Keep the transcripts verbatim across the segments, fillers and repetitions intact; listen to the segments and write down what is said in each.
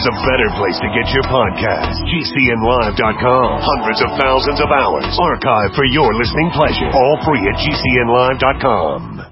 there's a better place to get your podcast. G C N live dot com. Hundreds of thousands of hours archived for your listening pleasure. All free at G C N live dot com.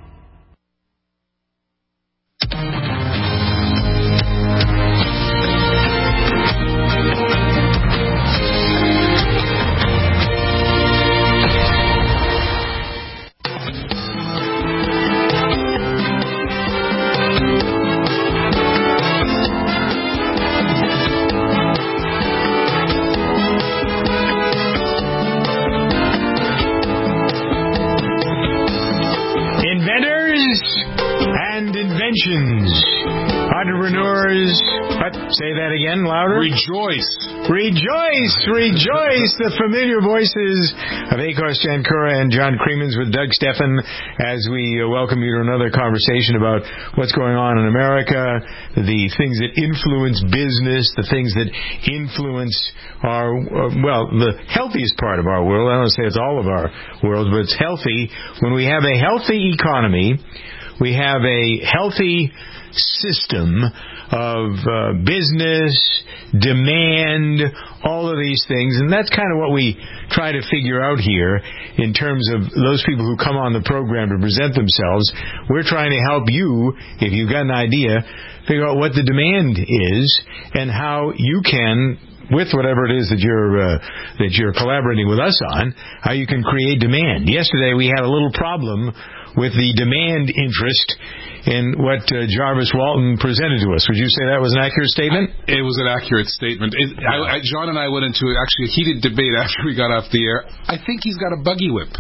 Entrepreneurs, what? Say that again, louder. Rejoice. Rejoice, rejoice. The familiar voices of Akos Jankura and John Creemans with Doug Steffen as we welcome you to another conversation about what's going on in America, the things that influence business, the things that influence our, well, the healthiest part of our world. I don't want to say it's all of our world, but it's healthy. When we have a healthy economy, we have a healthy system of uh, business, demand, all of these things. And that's kind of what we try to figure out here in terms of those people who come on the program to present themselves. We're trying to help you, if you've got an idea, figure out what the demand is and how you can, with whatever it is that you're uh, that you're collaborating with us on, how you can create demand. Yesterday we had a little problem with the demand interest in what uh, Jarvis Walton presented to us. Would you say that was an accurate statement? It was an accurate statement. It, I, I, John and I went into actually a heated debate after we got off the air. I think he's got a buggy whip.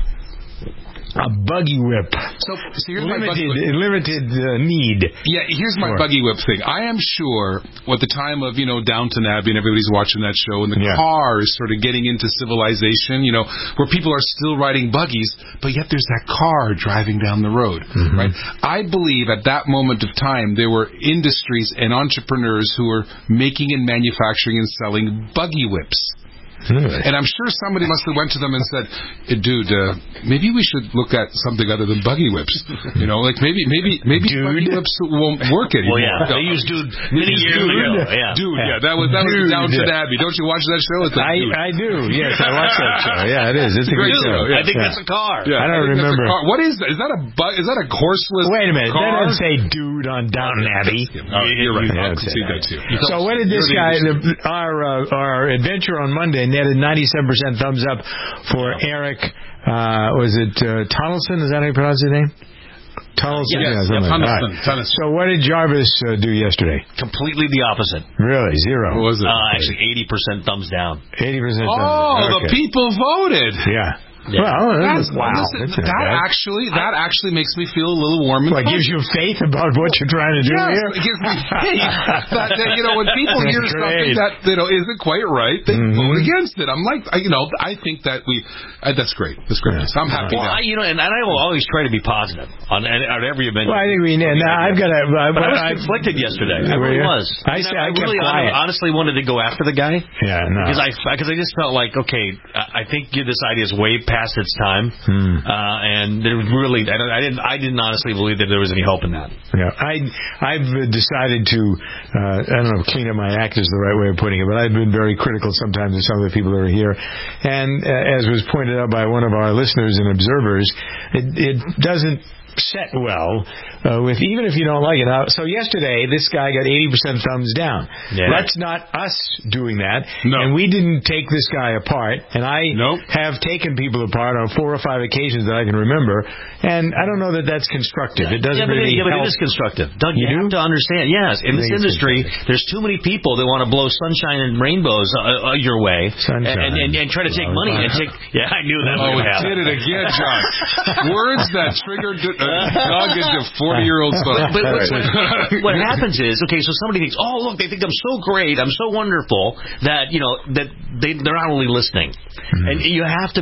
A buggy whip. So, so here's limited, my buggy whip. Limited uh, need. Yeah, here's my sure. buggy whip thing. I am sure at the time of, you know, Downton Abbey and everybody's watching that show and the yeah. car is sort of getting into civilization, you know, where people are still riding buggies, but yet there's that car driving down the road, mm-hmm. right? I believe at that moment of time there were industries and entrepreneurs who were making and manufacturing and selling buggy whips. Really? And I'm sure somebody must have went to them and said, dude, uh, maybe we should look at something other than buggy whips. You know, like maybe maybe maybe dude. buggy whips won't work anymore. Well, yeah, they used dude many years ago. Yeah. Dude, yeah, that was that was Downton Abbey. Don't you watch that show? It's like, I, I do, yes, I watch that show. Yeah, it is. It's a great show. Yeah. I think yeah. that's a car. Yeah, I don't I remember. What is that? Is that a bu- is that a horseless Wait a minute. car? That doesn't say dude on Downton Abbey. Oh, you're right. I can see that too. So what did this guy, the, our uh, our adventure on Monday netted ninety-seven percent thumbs up for Eric, uh, was it uh, Tunnelson? Is that how you pronounce his name? Tunnelson? Yes, yeah, yeah, Tunnelson, right. Tunnelson. So what did Jarvis uh, do yesterday? Completely the opposite. Really? Zero? What was it? Uh, actually, eighty percent thumbs down. eighty percent thumbs down. Oh, okay. the people voted. Yeah. Yeah. Well, that's, wow. Listen, that's that bad. actually that actually makes me feel a little warm and well, it gives you faith about what you're trying to do yes, here. It gives me faith that, that you know when people hear great. something that you know isn't quite right, they mm-hmm. vote against it. I'm like, I, you know, I think that we uh, that's great. That's great. Yeah. So I'm happy. Well, now. I, you know, and, and I will always try to be positive on, on every event. Well, I think we. Now I've got a. Uh, but I was I, conflicted yesterday. I really was. I, I, I, I really quiet. honestly wanted to go after the guy. Yeah, no. Because I because I just felt like, okay, I think this idea is way past its time. Hmm. Uh, and there really, I, don't, I didn't, I didn't honestly believe that there was any hope in that. Yeah, I, I've decided to, uh, I don't know if clean up my act is the right way of putting it, but I've been very critical sometimes of some of the people that are here. And uh, as was pointed out by one of our listeners and observers, it, it doesn't set well uh, with even if you don't like it. Now, so yesterday, this guy got eighty percent thumbs down. Yeah. That's not us doing that. No. And we didn't take this guy apart. And I nope. have taken people apart on four or five occasions that I can remember. And I don't know that that's constructive. It doesn't yeah, but really it, yeah, but help. it is constructive. Doug, you, you have do? to understand. Yes, in this industry, there's too many people that want to blow sunshine and rainbows uh, uh, your way. Sunshine. And, and, and try to take money and take... Yeah, I knew that Oh, would we happen. did it again, John. Words that triggered uh, Doug into forty-year-old stuff. But what, what, what happens is, okay, so somebody thinks, oh, look, they think I'm so great, I'm so wonderful, that, you know, that they, they're not only listening. Mm-hmm. And you have to be honest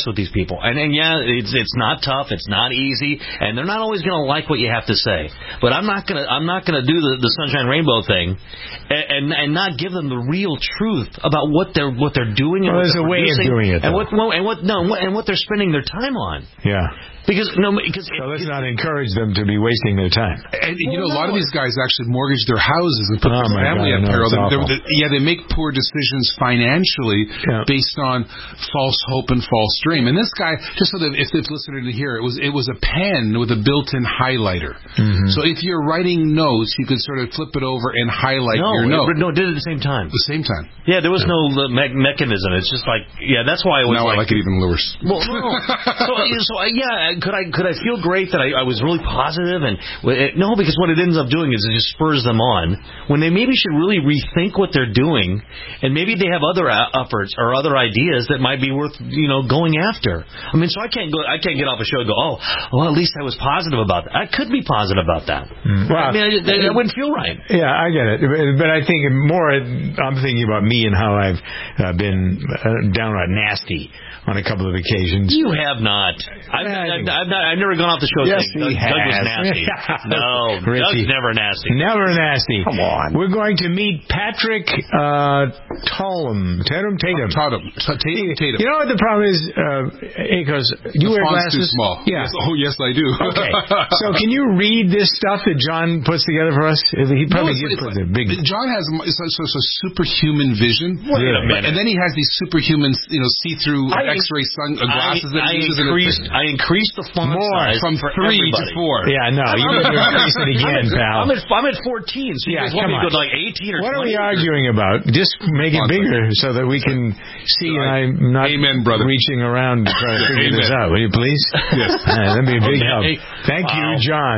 honest with these people. And, and yeah, it's it's not tough, it's not easy, and they're not always going to like what you have to say. But I'm not going to I'm not going to do the, the sunshine rainbow thing, and, and and not give them the real truth about what they're what they're doing. Well, and there's a way of doing it, and what and what no and what, and what they're spending their time on. Yeah. Because no, because so let's not encourage them to be wasting their time. And you well, know, a lot no. of these guys actually mortgage their houses and put oh their family God, at peril. No, they're, they're, yeah, they make poor decisions financially yeah. based on false hope and false dream. And this guy, just so that if the listener didn't hear, it was it was a pen with a built-in highlighter. Mm-hmm. So if you're writing notes, you could sort of flip it over and highlight no, your note. It, no, it did it at the same time. The same time. Yeah, there was yeah. no me- mechanism. It's just like yeah, that's why it was. Now like, I like it even worse. Well, no. so, so yeah, could I could I feel great that I, I was really positive and it, no, because what it ends up doing is it just spurs them on when they maybe should really rethink what they're doing, and maybe they have other efforts or other ideas that might be worth you know going after. I mean, so I can't go, I can't get off a show and go, oh, well, at least I was positive about that. I could be positive about that. Mm. Well, I mean, I, I, I wouldn't feel right. Yeah, I get it, but I think more. I'm thinking about me and how I've uh, been uh, downright nasty on a couple of occasions. You have not. I've, I've, I've, not, I've never gone off the show yes, saying Doug, Doug was nasty. No, Richie. Doug's never nasty. Never nasty. Come on. We're going to meet Patrick uh, Tatum. Tatum. Tatum. Tatum. Tatum. Tatum. You know what the problem is, uh, Akos? You the wear glasses? Too small. Yeah. Yes. Oh, yes, I do. Okay. So can you read this stuff that John puts together for us? He probably no, it's, did put it's, it big. John has it's a, it's a superhuman vision. Wait a minute. And then he has these superhuman, you know, see-through I, X-ray sun uh, glasses I, that he I uses. Increased, I increased the font More, size from for three everybody. to four. Yeah, no, you need to increase it again, I'm at, pal. I'm at, I'm at fourteen, so you yeah, guys want me on. to go to like eighteen or what twenty? What are we arguing about? Just make it bigger so that we can see and I'm not Amen, brother. reaching around to try to figure Amen. this out. Will you please? Yes. Uh, that'd be a big okay. help. Thank wow. you, John.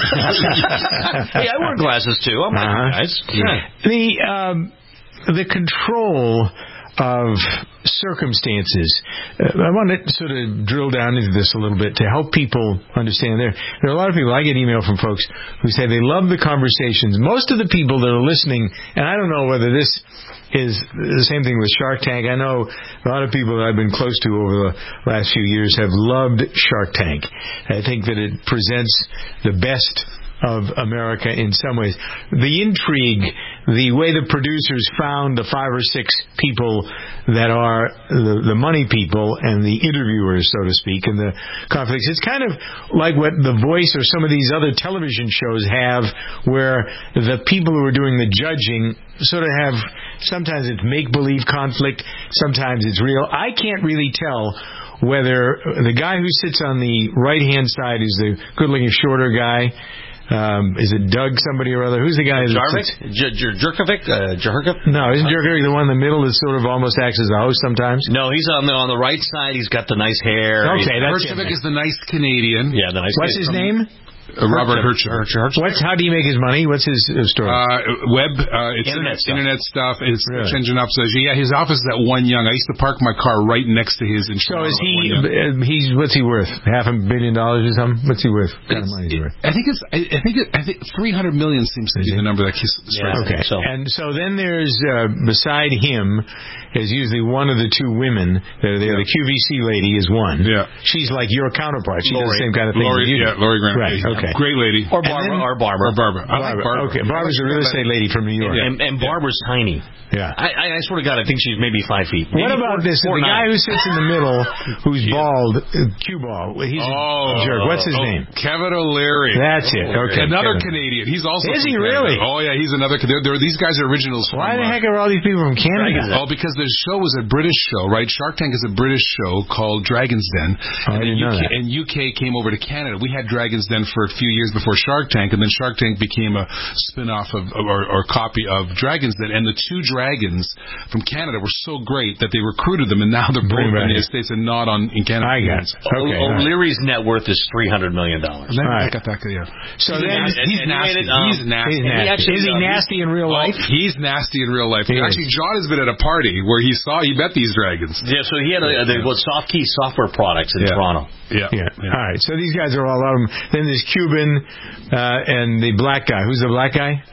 Hey, I wear glasses too. I'm uh-huh. like guys. Yeah. The, um, the control of circumstances. Uh, I want to sort of drill down into this a little bit to help people understand. There, there are a lot of people, I get email from folks who say they love the conversations. Most of the people that are listening, and I don't know whether this is the same thing with Shark Tank. I know a lot of people that I've been close to over the last few years have loved Shark Tank. I think that it presents the best of America in some ways. The intrigue, the way the producers found the five or six people that are the, the money people and the interviewers, so to speak, and the conflicts. It's kind of like what The Voice or some of these other television shows have, where the people who are doing the judging sort of have, sometimes it's make-believe conflict, sometimes it's real. I can't really tell whether the guy who sits on the right-hand side is the good-looking, shorter guy. Um, is it Doug somebody or other? Who's the guy? Jarvik? J- J- Jerkovic? Uh, Jerkovic? No, isn't Jerkovic the one in the middle that sort of almost acts as a host sometimes? No, he's on the on the right side. He's got the nice hair. Okay, that's Jerkovic is the nice Canadian. Yeah, the nice. What's his name? Uh, Robert Herjavec. What's how do you make his money? What's his uh, story? Uh, web, uh, it's internet, stuff. internet stuff. It's really? search engine optimization. Yeah, his office is at One Young. I used to park my car right next to his. In so is he? Uh, he's what's he worth? Half a billion dollars or something? What's he worth? What kind of money is he worth? I think it's. I, I think. It, I think three hundred million seems to be the number that he's. Yeah, okay. So. And so then there's uh, beside him is usually one of the two women. The, the, the Q V C lady is one. Yeah. She's like your counterpart. She Lori. does the same kind of thing. Lori, you yeah, do. Lori Graham. Right. Okay. Great lady. Or Barbara. Then, or Barbara. Or Barbara. I like Barbara. Okay. Barbara's a real estate lady from New York. And, and Barbara's tiny. Yeah. I, I swear to God, I think she's maybe five feet. Maybe what about four, this? Four the nine. guy who sits in the middle, who's yeah. bald, uh, cue ball. He's oh, a jerk. What's his oh, name? Kevin O'Leary. That's it. Okay. Another Kevin. Canadian. He's also. Is he Canada. really? Oh yeah, he's another. There, there, these guys are originals. Why from, the heck are all these people from Canada? Oh, because the show was a British show, right? Shark Tank is a British show called Dragon's Den. Oh, and I didn't U K, know that. And U K came over to Canada. We had Dragon's Den for a few years before Shark Tank, and then Shark Tank became a spin-off of, or, or copy of Dragon's Den. And the two dragons from Canada were so great that they recruited them, and now they're both in the States and not on in Canada. I got it. Okay. O'Leary's net worth is three hundred million dollars. All right. Yeah. So he's then nasty. He's and, nasty. And, um, he's nasty. He's nasty. Actually, is he uh, nasty in real life? Oh, he's nasty in real life. He Actually, is. John has been at a party where he saw he met these dragons. Yeah, so he had a, a, the, what, Soft Key software products in yeah. Toronto. Yeah. yeah. Yeah. All right. So these guys are all of them. Then there's Cuban uh, and the black guy. Who's the black guy?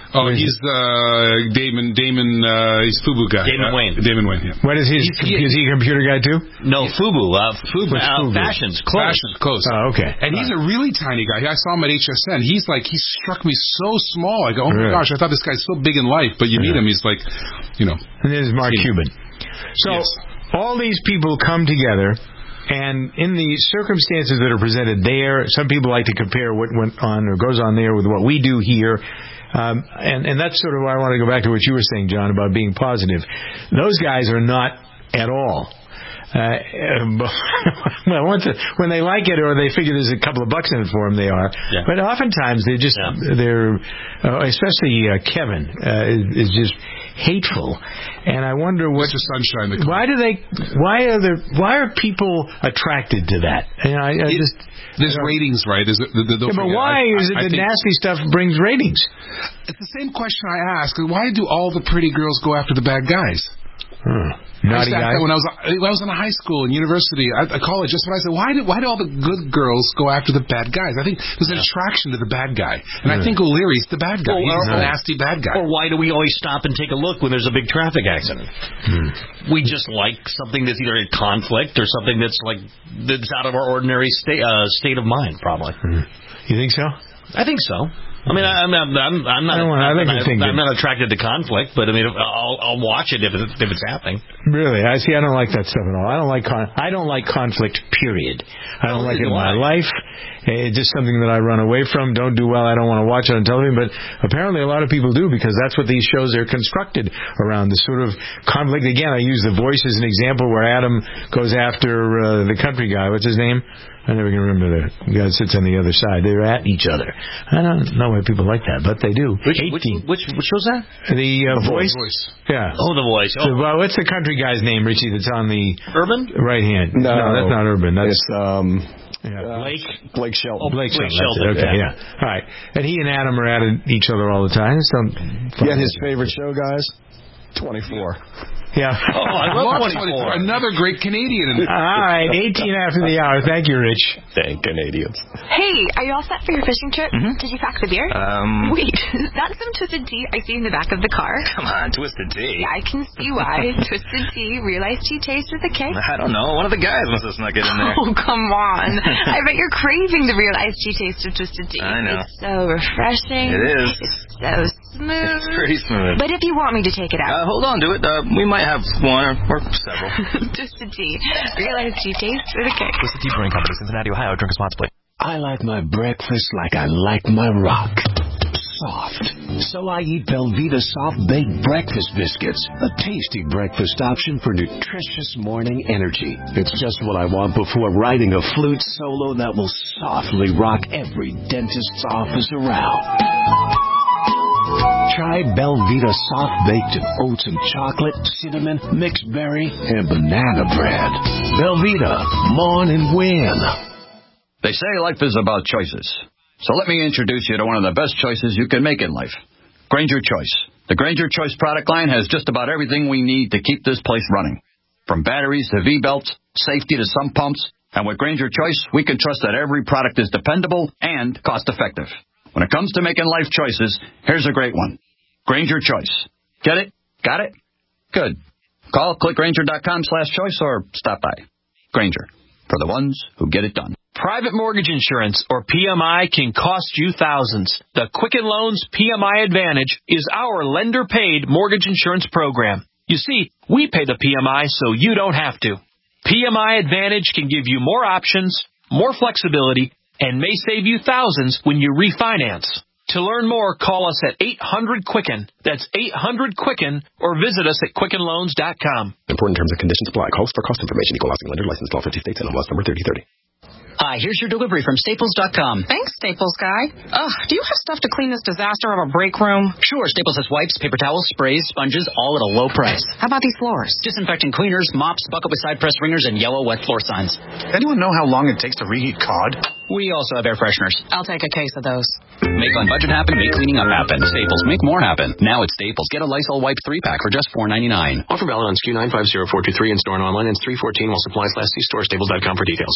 Oh, he's uh, Damon. Damon. Uh, he's Fubu guy. Damon uh, Wayne. Damon Wayne. Yeah. What is his? He, is he a computer guy too? No, Fubu. Uh, Fubu. What's Uh, Fubu? Fashions. Close. Fashions, close. Oh, okay. And he's a really tiny guy. I saw him at H S N. He's like, he struck me so small. I go, oh my Really? gosh, I thought this guy's so big in life. But you meet him, he's like, you know. And this is Mark See. Cuban. So Yes. all these people come together. And in the circumstances that are presented there, some people like to compare what went on or goes on there with what we do here. Um, and, and that's sort of why I want to go back to what you were saying, John, about being positive. Those guys are not at all. Uh, well, once it, when they like it or they figure there's a couple of bucks in it for them, they are. Yeah. But oftentimes they just Yeah. they're, uh, especially uh, Kevin uh, is, is just hateful. And I wonder what. Mister Sunshine. The Why do they? Why are there? Why are people attracted to that? You know, I, I It- just. There's you know, ratings, right? Is it, the, the, yeah, but why I, is it I, I the think nasty stuff brings ratings? It's the same question I ask. Why do all the pretty girls go after the bad guys? Huh. I Naughty used to ask guy. that when I was when I was in high school and university, at college. Just when I said, why do why do all the good girls go after the bad guys? I think there's an attraction to the bad guy, and I think O'Leary's the bad guy. Well, He's or- a nasty bad guy. Or why do we always stop and take a look when there's a big traffic accident? Hmm. We just like something that's either in conflict or something that's like that's out of our ordinary state uh, state of mind. Probably. Hmm. You think so? I think so. I mean, I'm I'm I'm, I'm not. I don't want- I think I'm, you're thinking- I'm not attracted to conflict, but I mean, I'll I'll watch it if it's, if it's happening. Really? I see. I don't like that stuff at all. I don't like con- I don't like conflict. Period. I don't Oh, like it in why? my life. It's just something that I run away from. Don't do well. I don't want to watch it on television. But apparently, a lot of people do because that's what these shows are constructed around. The sort of conflict. Again, I use The Voice as an example where Adam goes after uh, the country guy. What's his name? I never can remember the guy that sits on the other side. They're at each other. I don't know why people like that, but they do. Which which which, which show's that? The uh, Voice. Voice. Yeah. Oh, The Voice. So, Oh, well, what's the country guy's name, Richie, that's on the Urban. right hand? No, that's not Urban. That's It's um, yeah. Blake. Blake Shelton. Oh, Blake Blake Shelton. That's it. Shelton, Okay, yeah. yeah. All right. And he and Adam are at each other all the time. Just don't Yeah, his favorite show, guys. twenty-four. Yeah. Oh, I love Love twenty-four. Another great Canadian. All right. eighteen after the hour. Thank you, Rich. Dang Canadians. Hey, are you all set for your fishing trip? Mm-hmm. Did you pack the beer? Um, Wait, that's some Twisted Tea I see in the back of the car. come on, Twisted Tea. Yeah, I can see why. Twisted Tea, Real Iced Tea taste with a K. I don't know. One of the guys must have snuck it in there. Oh, come on. I bet you're craving the Real Iced Tea taste of Twisted Tea. I know. It's so refreshing. It is. It's so smooth. It's pretty smooth. But if you want me to take it Uh, out. hold on to it. Uh, we might have one or several. Twisted Tea, Real Iced Tea taste with a K. Twisted Tea Brewing Company, Cincinnati, Ohio. Drink responsibly. I like my breakfast like I like my rock. Soft. So I eat Belvita Soft Baked Breakfast Biscuits, a tasty breakfast option for nutritious morning energy. It's just what I want before writing a flute solo that will softly rock every dentist's office around. Try Belvita Soft Baked in oats and chocolate, cinnamon, mixed berry, and banana bread. Belvita, mourn and win. They say life is about choices. So let me introduce you to one of the best choices you can make in life. Grainger Choice. The Grainger Choice product line has just about everything we need to keep this place running. From batteries to V-belts, safety to sump pumps. And with Grainger Choice, we can trust that every product is dependable and cost-effective. When it comes to making life choices, here's a great one. Grainger Choice. Get it? Got it? Good. Call clickgrainger.com slash choice or stop by. Grainger. For the ones who get it done. Private mortgage insurance, or P M I, can cost you thousands. The Quicken Loans P M I Advantage is our lender-paid mortgage insurance program. You see, we pay the P M I so you don't have to. P M I Advantage can give you more options, more flexibility, and may save you thousands when you refinance. To learn more, call us at eight hundred Quicken. That's eight hundred Quicken, or visit us at quicken loans dot com. Important terms and conditions apply. Calls for cost information. Equal housing lender. Licensed in all fifty states and M L S number thirty thirty. Hi, here's your delivery from Staples dot com. Thanks, Staples guy. Ugh, do you have stuff to clean this disaster of a break room? Sure, Staples has wipes, paper towels, sprays, sponges, all at a low price. How about these floors? Disinfecting cleaners, mops, bucket with side press ringers, and yellow wet floor signs. Anyone know how long it takes to reheat cod? We also have air fresheners. I'll take a case of those. Make on budget happen, make cleaning up happen. Staples, make more happen. Now at Staples. Get a Lysol wipe three pack for just four ninety-nine. Offer valid on S K U nine five zero four two three in store and online. Ends three fourteen while supplies last. See store staples dot com for details.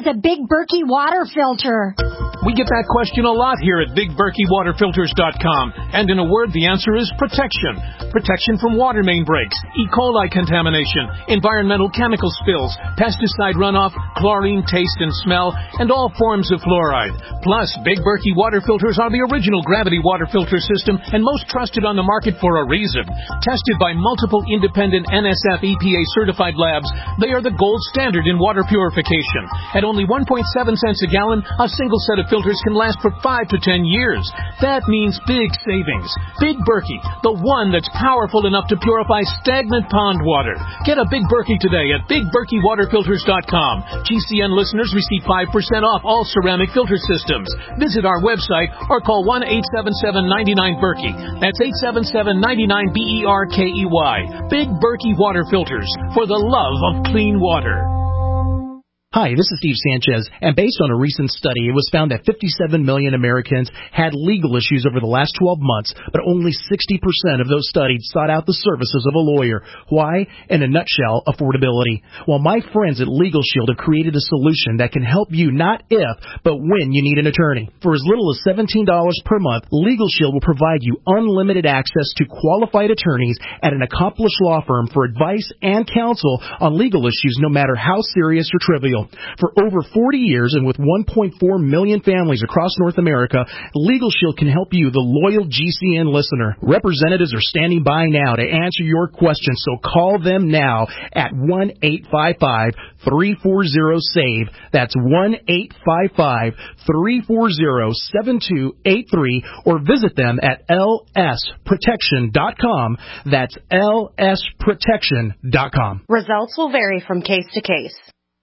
is a Big Berkey water filter? We get that question a lot here at big berkey water filters dot com. And in a word, the answer is protection. Protection from water main breaks, E. coli contamination, environmental chemical spills, pesticide runoff, chlorine taste and smell, and all forms of fluoride. Plus, Big Berkey water filters are the original gravity water filter system and most trusted on the market for a reason. Tested by multiple independent N S F E P A certified labs, they are the gold standard in water purification. At only one point seven cents a gallon, a single set of filters can last for five to ten years. That means big savings. Big Berkey, the one that's powerful enough to purify stagnant pond water. Get a Big Berkey today at big berkey water filters dot com. G C N listeners receive five percent off all ceramic filter systems. Visit our website or call one eight seven seven, nine nine, Berkey. That's eight seven seven, nine nine, B E R K E Y. Big Berkey water filters for the love of clean water. Hi, this is Steve Sanchez, and based on a recent study, it was found that fifty-seven million Americans had legal issues over the last twelve months, but only sixty percent of those studied sought out the services of a lawyer. Why? In a nutshell, affordability. Well, my friends at Legal Shield have created a solution that can help you not if, but when you need an attorney. For as little as seventeen dollars per month, Legal Shield will provide you unlimited access to qualified attorneys at an accomplished law firm for advice and counsel on legal issues, no matter how serious or trivial. For over forty years and with one point four million families across North America, Legal Shield can help you, the loyal G C N listener. Representatives are standing by now to answer your questions, so call them now at one eight five five, three four zero, SAVE. That's one eight five five, three four zero, seven two eight three, or visit them at L S protection dot com. That's L S protection dot com. Results will vary from case to case.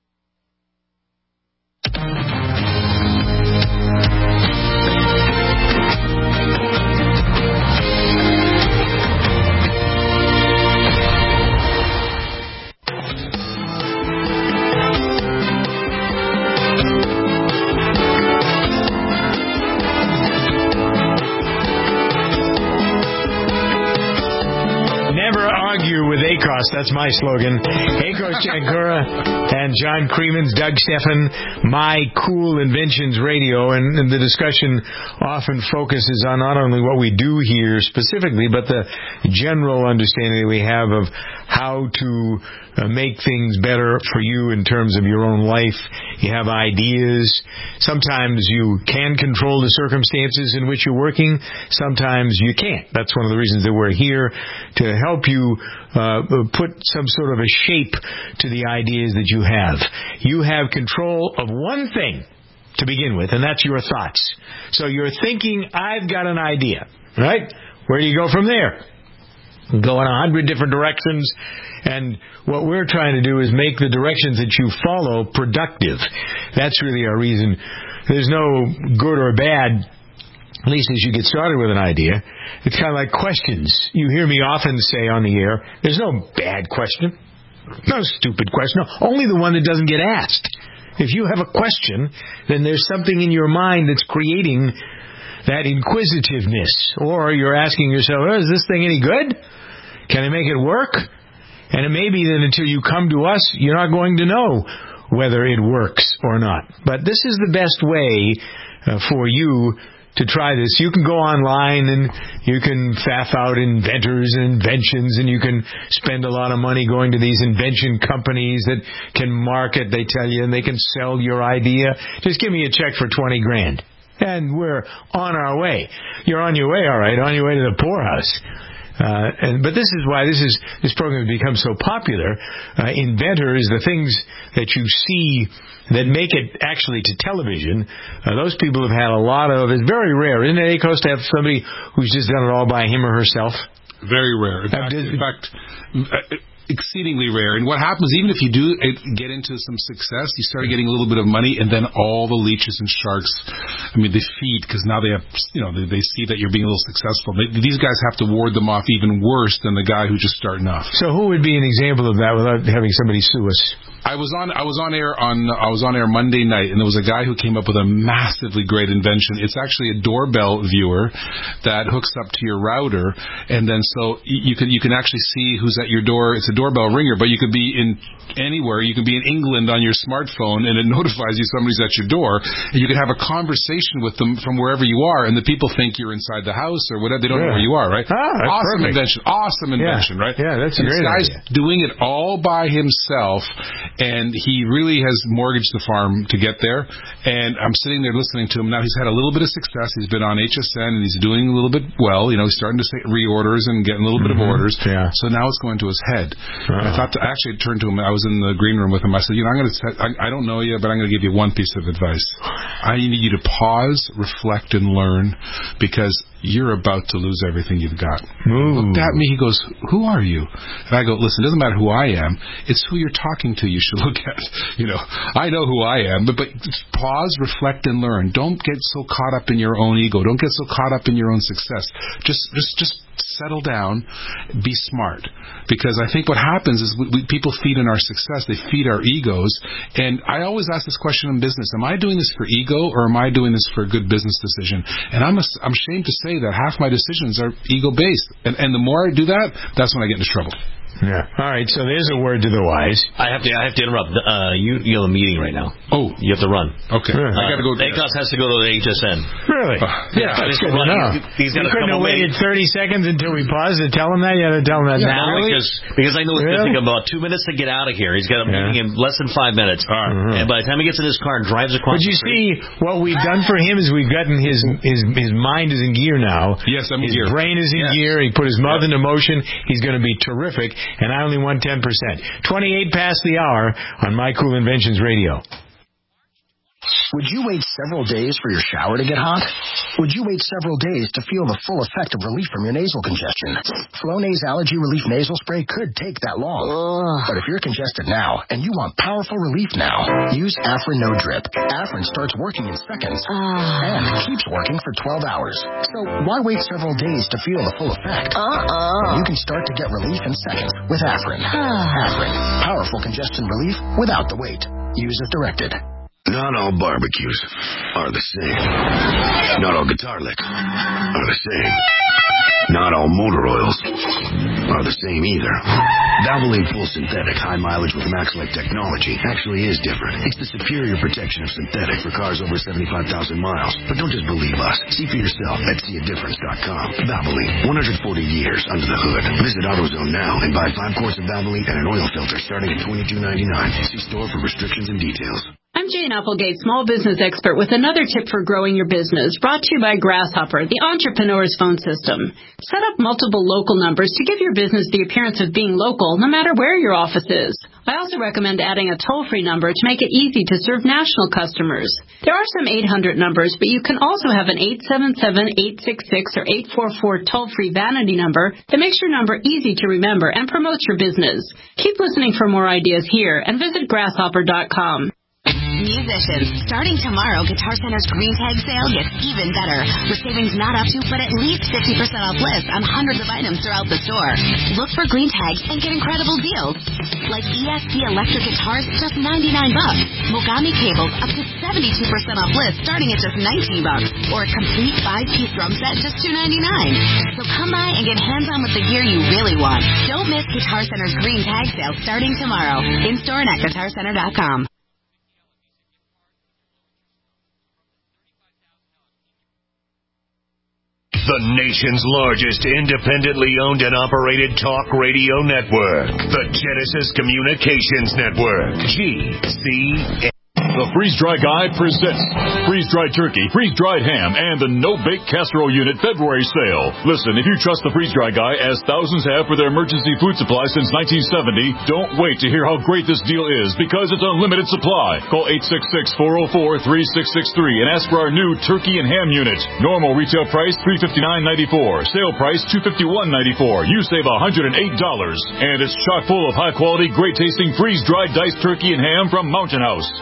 Never argue with ACOS. That's my slogan. ACOS Jankura and John Creemans, Doug Steffen, My Cool Inventions Radio. And, and the discussion often focuses on not only what we do here specifically, but the general understanding that we have of how to uh, make things better for you in terms of your own life. You have ideas. Sometimes you can control the circumstances in which you're working. Sometimes you can't. That's one of the reasons that we're here, to help you uh, put some sort of a shape to the ideas that you have. You have control of one thing to begin with, and that's your thoughts. So you're thinking, I've got an idea, right? Where do you go from there? Go in a hundred different directions, and what we're trying to do is make the directions that you follow productive. That's really our reason. There's no good or bad, at least as you get started with an idea. It's kind of like questions. You hear me often say on the air, there's no bad question, no stupid question, no, only the one that doesn't get asked. If you have a question, then there's something in your mind that's creating that inquisitiveness. Or you're asking yourself, oh, is this thing any good? Can I make it work? And it may be that until you come to us, you're not going to know whether it works or not. But this is the best way uh, for you to try this. You can go online and you can faff out inventors and inventions, and you can spend a lot of money going to these invention companies that can market, they tell you, and they can sell your idea. Just give me a check for twenty grand. And we're on our way. You're on your way, all right, on your way to the poorhouse. Uh, and, but this is why this is this program has become so popular. Uh, inventors, the things that you see that make it actually to television, uh, those people have had a lot of. It's very rare, isn't it, ACOS, to have somebody who's just done it all by him or herself? Very rare. In fact, in fact uh, exceedingly rare. And what happens, even if you do get into some success, you start getting a little bit of money, and then all the leeches and sharks, I mean, they feed, because now they have, you know, they, they see that you're being a little successful. They, these guys have to ward them off even worse than the guy who's just starting off. So who would be an example of that without having somebody sue us? I was on I was on air on I was on air Monday night, and there was a guy who came up with a massively great invention. It's actually a doorbell viewer that hooks up to your router, and then so you can you can actually see who's at your door. It's a doorbell ringer, but you could be in anywhere. You can be in England on your smartphone, and it notifies you somebody's at your door, and you can have a conversation with them from wherever you are, and the people think you're inside the house or whatever. They don't yeah. know where you are, right? Ah, awesome perfect. invention. Awesome invention, yeah. right? Yeah, that's and a great this guy's idea. doing it all by himself, and he really has mortgaged the farm to get there. And I'm sitting there listening to him. Now he's had a little bit of success. He's been on H S N, and he's doing a little bit well. You know, he's starting to say reorders and getting a little mm-hmm. bit of orders. Yeah. So now it's going to his head. Uh-huh. And I thought to actually turn to him. I was in the green room with him. I said, you know, I'm going to. I, I don't know you, but I'm going to give you one piece of advice. I need you to pause, reflect, and learn, because you're about to lose everything you've got. Ooh. He looked at me. He goes, who are you? And I go, listen, it doesn't matter who I am. It's who you're talking to you should look at. You know, I know who I am, but, but pause, reflect, and learn. Don't get so caught up in your own ego. Don't get so caught up in your own success. Just, just, just settle down. Be smart. Because I think what happens is we, we, people feed in our success. They feed our egos. And I always ask this question in business. Am I doing this for ego, or am I doing this for a good business decision? And I'm, a, I'm ashamed to say that half my decisions are ego-based. And, and the more I do that, that's when I get into trouble. Yeah. All right. So there's a word to the wise. I have to. I have to interrupt. Uh, you you have a meeting right now. Oh, you have to run. Okay. Uh, I got to go. A C O S has to go to the H S N. Really? Uh, yeah. That's good enough. He's, he's got you to couldn't have waited thirty seconds until we paused to tell him that. You had to tell him that yeah, now. Really? Because because I know it's really? going to take him about two minutes to get out of here. He's got a meeting yeah. in less than five minutes. Uh, mm-hmm. And by the time he gets in his car and drives across, but you the street, see, what we've done for him is we've gotten his his his mind is in gear now. Yes, I'm in his gear. His brain is in yes. gear. He put his mouth yes. into motion. He's going to be terrific. And I only won ten percent. twenty-eight past the hour on My Cool Inventions Radio. Would you wait several days for your shower to get hot? Would you wait several days to feel the full effect of relief from your nasal congestion? Flonase Allergy Relief Nasal Spray could take that long. Ugh. But if you're congested now and you want powerful relief now, use Afrin No Drip. Afrin starts working in seconds uh. and keeps working for twelve hours. So why wait several days to feel the full effect? Uh-uh. You can start to get relief in seconds with Afrin. Afrin, powerful congestion relief without the wait. Use as directed. Not all barbecues are the same. Not all guitar licks are the same. Not all motor oils are the same either. Valvoline Full Synthetic High Mileage with Max-Like technology actually is different. It's the superior protection of synthetic for cars over seventy-five thousand miles. But don't just believe us. See for yourself at see a difference dot com. Valvoline, one hundred forty years under the hood. Visit AutoZone now and buy five quarts of Valvoline and an oil filter starting at twenty-two ninety-nine. See store for restrictions and details. I'm Jane Applegate, small business expert, with another tip for growing your business, brought to you by Grasshopper, the entrepreneur's phone system. Set up multiple local numbers to give your business the appearance of being local, no matter where your office is. I also recommend adding a toll-free number to make it easy to serve national customers. There are some eight hundred numbers, but you can also have an eight seven seven, eight six six, or eight four four toll-free vanity number that makes your number easy to remember and promotes your business. Keep listening for more ideas here and visit grasshopper dot com. Musicians, starting tomorrow, Guitar Center's Green Tag sale gets even better, with savings not up to, but at least fifty percent off lists on hundreds of items throughout the store. Look for Green Tags and get incredible deals, like E S P electric guitars, just ninety-nine bucks. Mogami cables, up to seventy-two percent off list, starting at just nineteen bucks, or a complete five-piece drum set, just two ninety-nine. So come by and get hands-on with the gear you really want. Don't miss Guitar Center's Green Tag sale starting tomorrow. In-store and at guitar center dot com. The nation's largest independently owned and operated talk radio network. The Genesis Communications Network. G C N. The Freeze-Dry Guy presents freeze-dried turkey, freeze-dried ham, and the no-bake casserole unit February sale. Listen, if you trust the Freeze-Dry Guy, as thousands have for their emergency food supply since nineteen seventy, don't wait to hear how great this deal is, because it's unlimited supply. Call eight six six, four oh four, three six six three and ask for our new turkey and ham unit. Normal retail price three hundred fifty-nine dollars and ninety-four cents. Sale price two hundred fifty-one dollars and ninety-four cents. You save one hundred eight dollars. And it's chock full of high-quality, great-tasting freeze-dried diced turkey and ham from Mountain House, the gold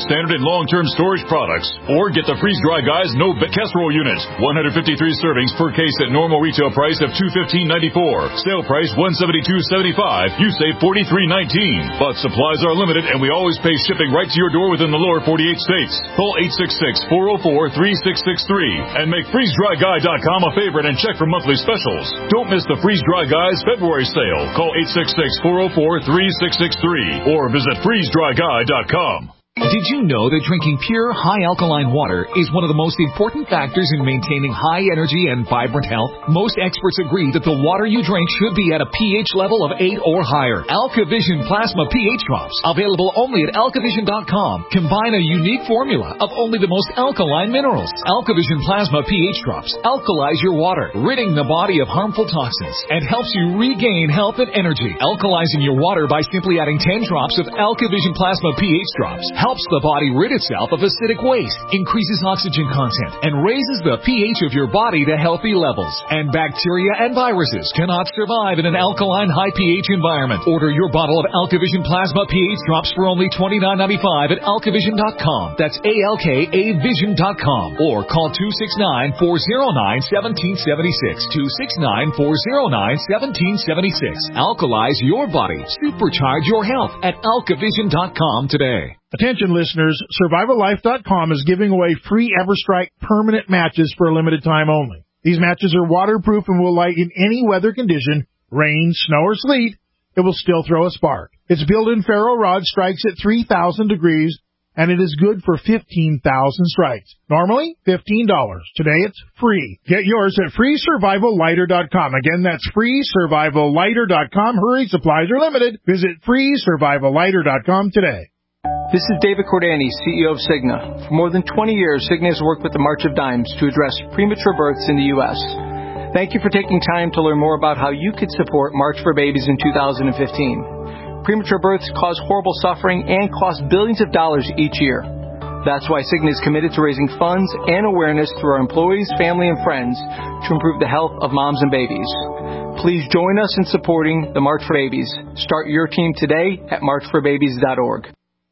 standard and long-term storage products. Or get the Freeze-Dry Guy's No Bake Casserole Unit. one hundred fifty-three servings per case at normal retail price of two hundred fifteen dollars and ninety-four cents. Sale price one hundred seventy-two dollars and seventy-five cents. You save forty-three nineteen. But supplies are limited, and we always pay shipping right to your door within the lower forty-eight states. Call eight six six, four oh four, three six six three and make freeze dry guy dot com a favorite and check for monthly specials. Don't miss the Freeze-Dry Guy's February sale. Call eight six six, four oh four, three six six three or visit freeze dry guy dot com. Did you know that drinking pure, high-alkaline water is one of the most important factors in maintaining high energy and vibrant health? Most experts agree that the water you drink should be at a pH level of eight or higher. AlkaVision Plasma pH Drops, available only at alkavision dot com, combine a unique formula of only the most alkaline minerals. AlkaVision Plasma pH Drops alkalize your water, ridding the body of harmful toxins, and helps you regain health and energy. Alkalizing your water by simply adding ten drops of AlkaVision Plasma pH Drops helps the body rid itself of acidic waste, increases oxygen content, and raises the pH of your body to healthy levels. And bacteria and viruses cannot survive in an alkaline high pH environment. Order your bottle of AlkaVision Plasma pH Drops for only twenty-nine ninety-five at alkavision dot com. That's A L K A vision dot com. Or call two six nine, four oh nine, one seven seven six. two six nine, four oh nine, one seven seven six. Alkalize your body. Supercharge your health at alkavision dot com today. Attention listeners, survival life dot com is giving away free EverStrike permanent matches for a limited time only. These matches are waterproof and will light in any weather condition, rain, snow, or sleet. It will still throw a spark. Its built-in ferro rod strikes at three thousand degrees, and it is good for fifteen thousand strikes. Normally, fifteen dollars. Today, it's free. Get yours at free survival lighter dot com. Again, that's free survival lighter dot com. Hurry, supplies are limited. Visit free survival lighter dot com today. This is David Cordani, C E O of Cigna. For more than twenty years, Cigna has worked with the March of Dimes to address premature births in the U S Thank you for taking time to learn more about how you could support March for Babies in two thousand fifteen. Premature births cause horrible suffering and cost billions of dollars each year. That's why Cigna is committed to raising funds and awareness through our employees, family, and friends to improve the health of moms and babies. Please join us in supporting the March for Babies. Start your team today at march for babies dot org.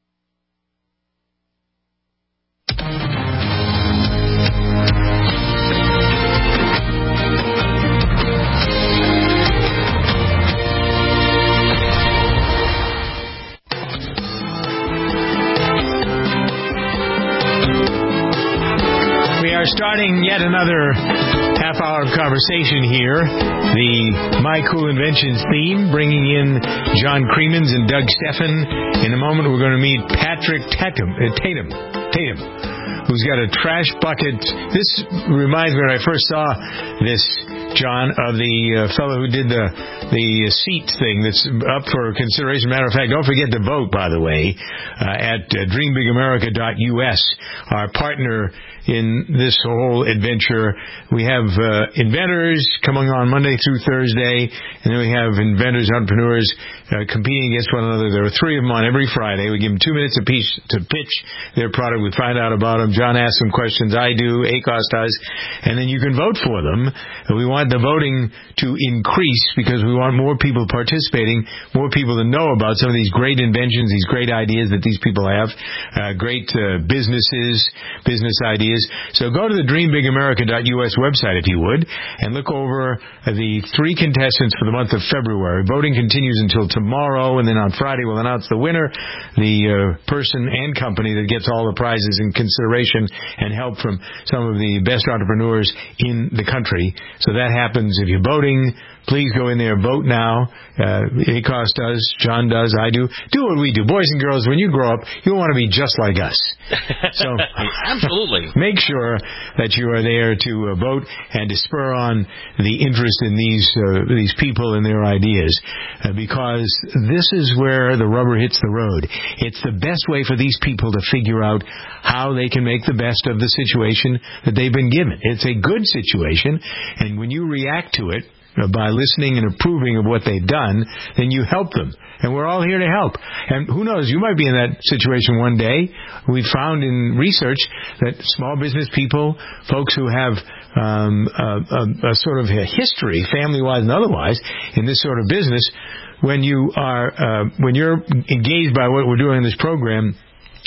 Are starting yet another half hour of conversation here. The My Cool Inventions theme, bringing in John Creemans and Doug Steffen. In a moment, we're going to meet Patrick Tatum, uh, Tatum, Tatum, who's got a trash bucket. This reminds me when I first saw this, John, of the uh, fellow who did the the seat thing that's up for consideration. Matter of fact, don't forget to vote, by the way, uh, at uh, dream big america dot U S, our partner in this whole adventure. We have uh, inventors coming on Monday through Thursday, and then we have inventors, entrepreneurs uh, competing against one another. There are three of them on every Friday. We give them two minutes apiece to pitch their product. We find out about them. John asks them questions. I do. ACOS does. And then you can vote for them. And we want the voting to increase because we want more people participating, more people to know about some of these great inventions, these great ideas that these people have, uh, great uh, businesses, business ideas. So go to the dream big america dot U S website, if you would, and look over the three contestants for the month of February. Voting continues until tomorrow, and then on Friday we'll announce the winner, the uh, person and company that gets all the prizes and consideration and help from some of the best entrepreneurs in the country. So that happens if you're voting. Please go in there, vote now. Uh, ACOS does, John does, I do. Do what we do. Boys and girls, when you grow up, you'll want to be just like us. So absolutely. Make sure that you are there to uh, vote and to spur on the interest in these uh, these people and their ideas, uh, because this is where the rubber hits the road. It's the best way for these people to figure out how they can make the best of the situation that they've been given. It's a good situation, and when you react to it by listening and approving of what they've done, then you help them. And we're all here to help. And who knows, you might be in that situation one day. We've found in research that small business people, folks who have um, a, a, a sort of a history, family-wise and otherwise, in this sort of business, when you are uh, when you're engaged by what we're doing in this program,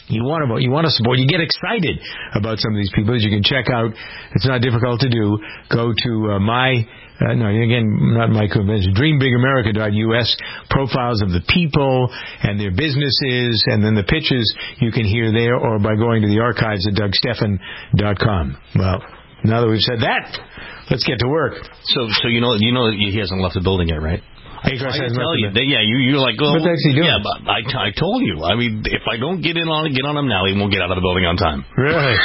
You want to you want to support. You get excited about some of these people, as you can check out. It's not difficult to do. Go to uh, my uh, no again not my convention dream big america dot U S profiles of the people and their businesses, and then the pitches you can hear there, or by going to the archives at Doug Stephan dot com. Well, now that we've said that, let's get to work. So so you know you know he hasn't left the building yet, right? I, I tell you, they, yeah, you, you're like, oh, what's actually doing? Yeah, but I, I told you. I mean, if I don't get in on it, get on him now, he won't get out of the building on time. Really?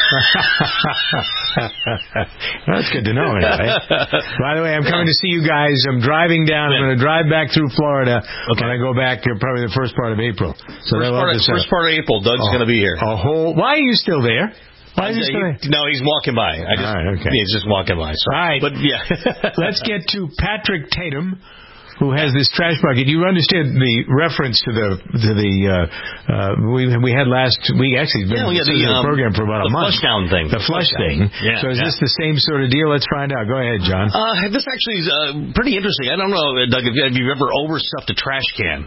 That's good to know. Anyway. By the way, I'm coming to see you guys. I'm driving down. I'm going to drive back through Florida. Okay. When I go back, uh, probably the first part of April. So first, part of, first part of April, Doug's oh, going to be here. A whole. Why are you still there? Why is he still there? No, he's walking by. I just, All right, okay. He's just walking by. So. All right. But yeah. Let's get to Patrick Tatum, who has this trash bucket. You understand the reference to the to the uh, uh, we we had last week. Actually, it's been yeah, yeah, the, the um, program for about a the month. The flush down thing. The, the flush, flush thing. Yeah, so is yeah. this the same sort of deal? Let's find out. Go ahead, John. Uh, this actually is uh, pretty interesting. I don't know, Doug, if you ever overstuffed a trash can.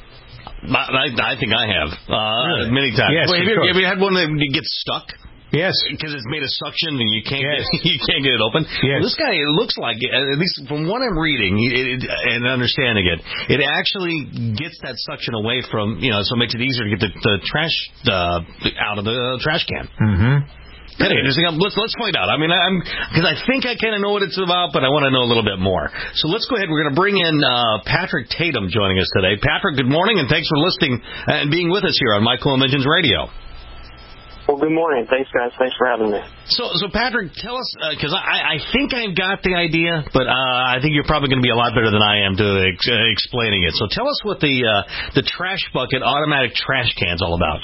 I, I think I have uh, really? many times. Yes, Wait, have, you, have you had one that gets stuck? Yes, because it's made of suction and you can't yes. get, you can't get it open. Yes. Well, this guy, it looks like, at least from what I'm reading it, it, and understanding it, it actually gets that suction away from, you know, so it makes it easier to get the, the trash uh, out of the uh, trash can. Mm-hmm. Anyway, let's let's find out. I mean, I'm because I think I kind of know what it's about, but I want to know a little bit more. So let's go ahead. We're going to bring in uh, Patrick Tatum joining us today. Patrick, good morning, and thanks for listening and being with us here on Michael Mentions Radio. Well, good morning. Thanks, guys. Thanks for having me. So, so Patrick, tell us, because uh, I, I think I've got the idea, but uh, I think you're probably going to be a lot better than I am to ex- uh, explaining it. So tell us what the uh, the trash bucket automatic trash can is all about.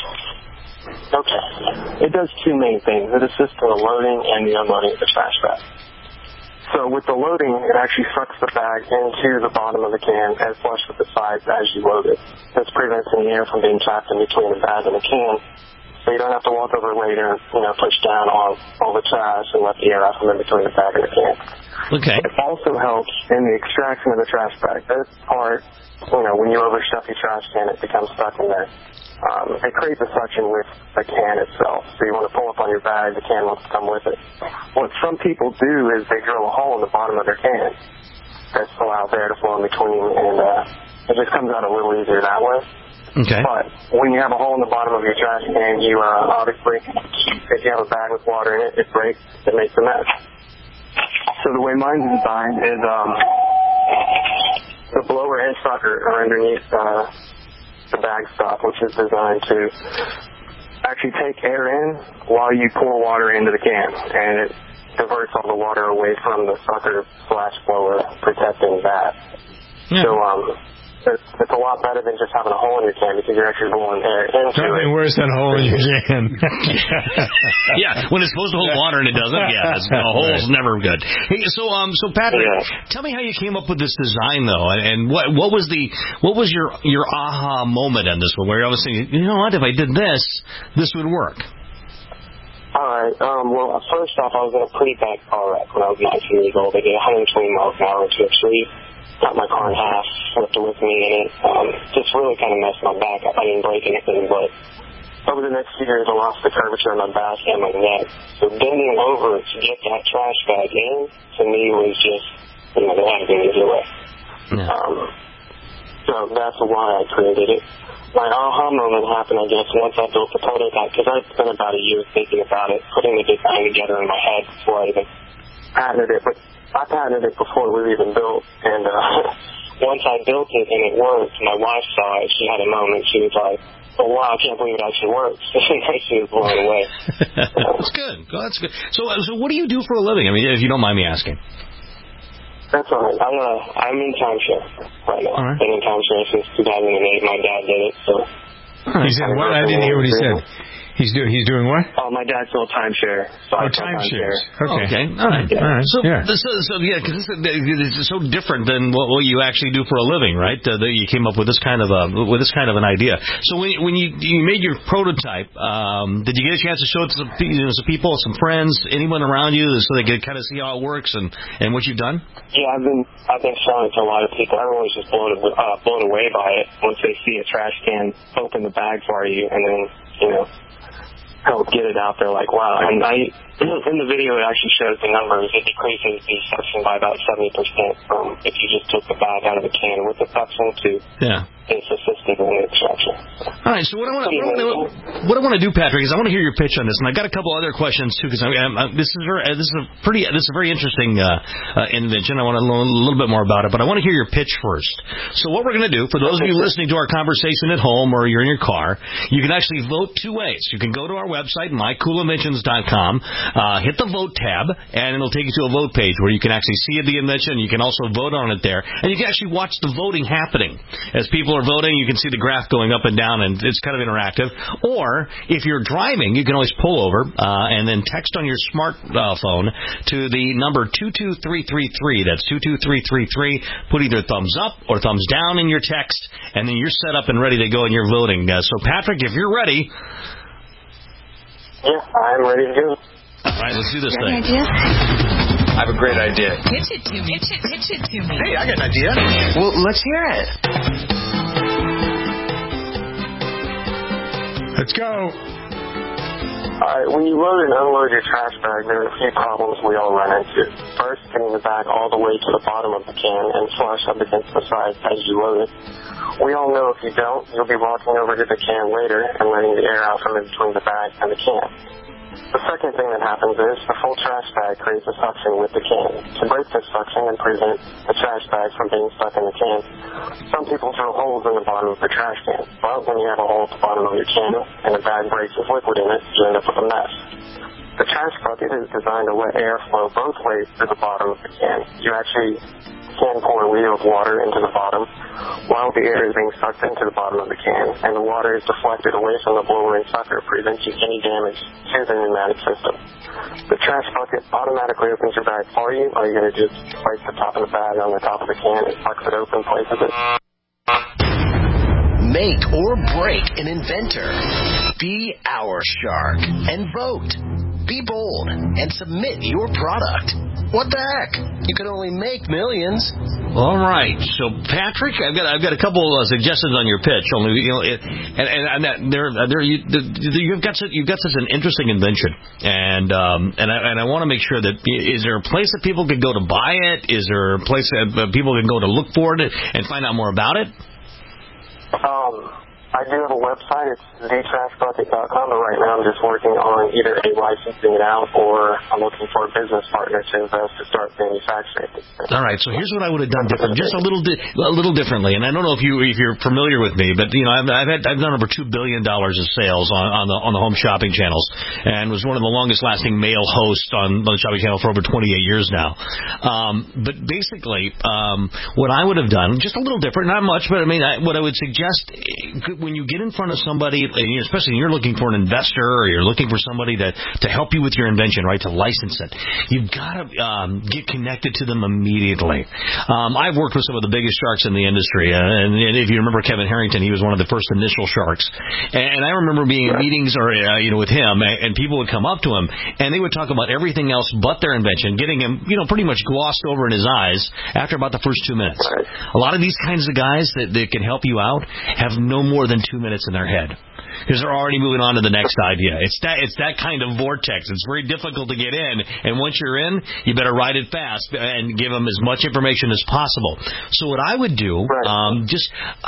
Okay. It does two main things. It assists in the loading and the unloading of the trash bag. So with the loading, it actually sucks the bag into the bottom of the can and flush with the sides as you load it. This prevents any air from being trapped in between the bag and the can. So you don't have to walk over later, you know, push down on all the trash and let the air out from in between the bag and the can. Okay. It also helps in the extraction of the trash bag. This part, you know, when you overstuff your trash can, it becomes stuck in there. Um, it creates a suction with the can itself. So you want to pull up on your bag, the can wants to come with it. What some people do is they drill a hole in the bottom of their can that's allowed air to flow in between, and uh, it just comes out a little easier that way. Okay. But when you have a hole in the bottom of your trash can, you uh, obviously, if you have a bag with water in it, it breaks, it makes a mess. So the way mine's designed is um, the blower and sucker are underneath uh, the bag stop, which is designed to actually take air in while you pour water into the can, and it diverts all the water away from the sucker slash blower, protecting that. Yeah. So um. It's, it's a lot better than just having a hole in your can because you're actually blowing air into Something it. worse than a hole in your can. Yeah, when it's supposed to hold water and it doesn't. Yeah, it's, a hole's right. never good. Hey, so um, so Patrick, yeah. tell me how you came up with this design though, and, and what what was the what was your your aha moment on this one, where you always saying, you know what, if I did this, this would work. All right. Um, well, first off, I was in a pretty bad car wreck when I was nineteen years old. I did one hundred twenty miles an hour into a tree. Got my car in half, flipped with me in it. Um, just really kind of messed my back up. I didn't break anything, but over the next few years, I lost the curvature in my back and my neck. So bending over to get that trash bag in, to me, was just, you know, there had to be an easier way. Yeah. Um, so that's why I created it. My aha moment happened, I guess, once I built the prototype, because I'd spent about a year thinking about it, putting the design together in my head before I even patented it. But I patented it before it was even built, and uh, once I built it and it worked, my wife saw it. She had a moment. She was like, "Oh wow, I can't believe it actually works." She was blown away. That's good. That's good. So, so what do you do for a living? I mean, if you don't mind me asking. That's all right. I'm, uh, I'm in timeshare right now. All right. Been in timeshare since two thousand eight. My dad did it, so. He said what? I didn't hear what he said. He's doing. He's doing what? Oh, my dad's still timeshare. So oh, timeshare. Okay. okay. All right. Yeah. All right. So, yeah. so, so yeah, because this is so different than what, what you actually do for a living, right? Uh, that you came up with this kind of a with this kind of an idea. So when when you you made your prototype, um, did you get a chance to show it to some, you know, some people, some friends, anyone around you, so they could kind of see how it works and, and what you've done? Yeah, I've been I've been showing it to a lot of people. Everyone's just blown uh, blown away by it once they see a trash can open the bag for you, and then you know. help get it out there like, wow. And I, in the video, it actually shows the numbers. It decreases the suction by about seventy percent from if you just took the bag out of the can with the suction to yeah. it's assisted in the extraction. All right, so what I want to what I want to do, Patrick, is I want to hear your pitch on this, and I got a couple other questions too, because this is very, this is a pretty this is a very interesting uh, uh, invention. I want to learn a little bit more about it, but I want to hear your pitch first. So what we're going to do, for those of you listening to our conversation at home or you're in your car, you can actually vote two ways. You can go to our website, my cool inventions dot com, uh, hit the vote tab, and it'll take you to a vote page where you can actually see the invention. You can also vote on it there, and you can actually watch the voting happening as people are voting. You can see the graph going up and down, and it's kind of interactive. Or if you're driving, you can always pull over uh, and then text on your smartphone to the number two two three three three. That's two two three three three. Put either thumbs up or thumbs down in your text, and then you're set up and ready to go, and you're voting. Uh, so, Patrick, if you're ready. Yeah, I'm ready to go. All right, let's do this you thing. Have an idea? I have a great idea. Pitch it to me. Pitch it, pitch it to me. Hey, I got an idea. Well, let's hear it. Let's go. All right, when you load and unload your trash bag, there are a few problems we all run into. First, getting the bag all the way to the bottom of the can and flush up against the side as you load it. We all know if you don't, you'll be walking over to the can later and letting the air out from in between the bag and the can. The second thing that happens is the full trash bag creates a suction with the can. To break this suction and prevent the trash bag from being stuck in the can, some people drill holes in the bottom of the trash can. But when you have a hole at the bottom of your can and the bag breaks with liquid in it, you end up with a mess. The trash bucket is designed to let air flow both ways to the bottom of the can. You actually can pour a liter of water into the bottom while the air is being sucked into the bottom of the can, and the water is deflected away from the blower and sucker, preventing any damage to the pneumatic system. The trash bucket automatically opens your bag for you. All you got to do is place the top of the bag on the top of the can, it sucks it open, places it. Make or break an inventor. Be our shark and vote. Be bold and submit your product. What the heck? You can only make millions. All right. So, Patrick, I've got I've got a couple of suggestions on your pitch. Only, you know, it, and and, and that there there you you've got such, you've got such an interesting invention, and um and I and I want to make sure that is there a place that people can go to buy it? Is there a place that people can go to look for it and find out more about it? Um. I do have a website. It's the trash bucket dot com, but right now I'm just working on either a licensing it out or I'm looking for a business partner to invest to start manufacturing it. All right, so here's what I would have done different, just a little di- a little differently. And I don't know if you if you're familiar with me, but you know I've I've, had, I've done over two billion dollars of sales on, on the on the home shopping channels, and was one of the longest lasting male hosts on, on the shopping channel for over twenty-eight years now. Um, but basically, um, what I would have done, just a little different, not much, but I mean, I, what I would suggest. When you get in front of somebody, especially when you're looking for an investor or you're looking for somebody to, to help you with your invention, right, to license it, you've got to um, get connected to them immediately. Um, I've worked with some of the biggest sharks in the industry, uh, and, and if you remember Kevin Harrington, he was one of the first initial sharks. And I remember being in meetings or uh, you know with him, and people would come up to him, and they would talk about everything else but their invention, getting him, you know, pretty much glossed over in his eyes after about the first two minutes. A lot of these kinds of guys that, that can help you out have no more than two minutes in their head, because they're already moving on to the next idea. It's that it's that kind of vortex. It's very difficult to get in, and once you're in, you better ride it fast and give them as much information as possible. So what I would do, um, just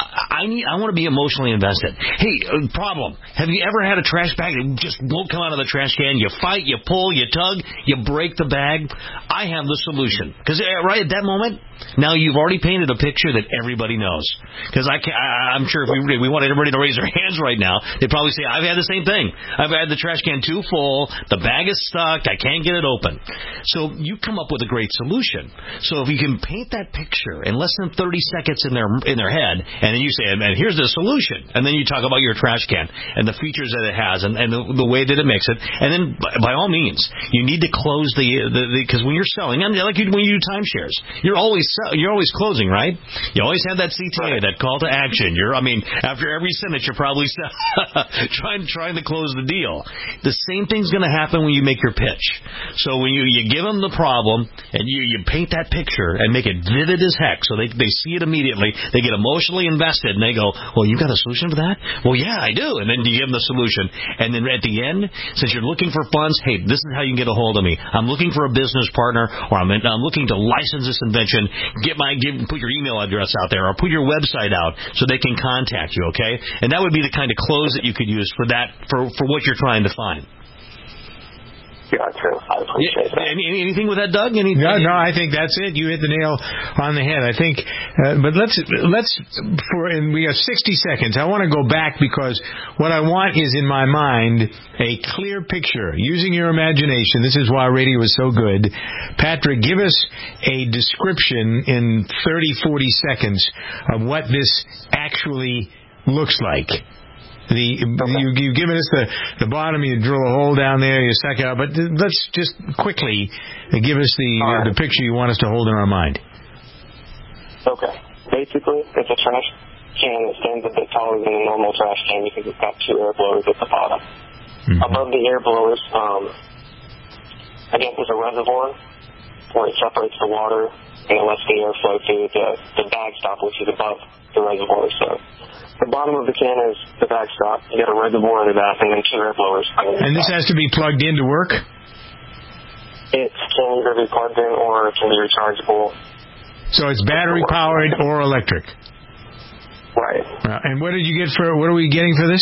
I need I want to be emotionally invested. Hey, uh, problem. Have you ever had a trash bag that just won't come out of the trash can? You fight, you pull, you tug, you break the bag. I have the solution, because right at that moment, now you've already painted a picture that everybody knows. Because I can, I, I'm sure if we we wanted everybody to raise their hands right now, they'd probably say, I've had the same thing. I've had the trash can too full, the bag is stuck, I can't get it open. So you come up with a great solution. So if you can paint that picture in less than thirty seconds in their in their head, and then you say, and here's the solution, and then you talk about your trash can and the features that it has and, and the, the way that it makes it, and then by, by all means, you need to close the, because when you're selling, I mean, like you, when you do timeshares, you're always you're always closing, right? You always have that C T A, that call to action. You're, I mean, after every sentence, you're probably trying trying to close the deal. The same thing's going to happen when you make your pitch. So when you, you give them the problem and you, you paint that picture and make it vivid as heck, so they they see it immediately, they get emotionally invested, and they go, well, you got a solution for that? Well, yeah, I do. And then you give them the solution. And then at the end, since you're looking for funds, hey, this is how you can get a hold of me. I'm looking for a business partner, or I'm, I'm looking to license this invention. Get my give, put your email address out there, or put your website out so they can contact you, okay? And that would be the kind of close that you could use for that, for, for what you're trying to find. Gotcha. I appreciate yeah, that. Any, anything with that, Doug? Any, no, any, no. I think that's it. You hit the nail on the head. I think. Uh, but let's let's for and we have sixty seconds. I want to go back because what I want is in my mind a clear picture using your imagination. This is why radio is so good. Patrick, give us a description in thirty, forty seconds of what this actually looks like. The okay. you, you've given us the, the bottom, you drill a hole down there, you suck it out, but let's just quickly give us the right. the picture you want us to hold in our mind. Okay. Basically, it's a trash can that stands a bit taller than a normal trash can because it's got two air blowers at the bottom. Mm-hmm. Above the air blowers, um, again, there's a reservoir where it separates the water and it lets the air flow through the, the backstop, which is above the reservoir. So the bottom of the can is the backstop. You got a reservoir in the back and then two air blowers. And this has to be plugged in to work? It can either be plugged in or it can be rechargeable. So it's battery powered or electric? Right. Uh, and what did you get for, what are we getting for this?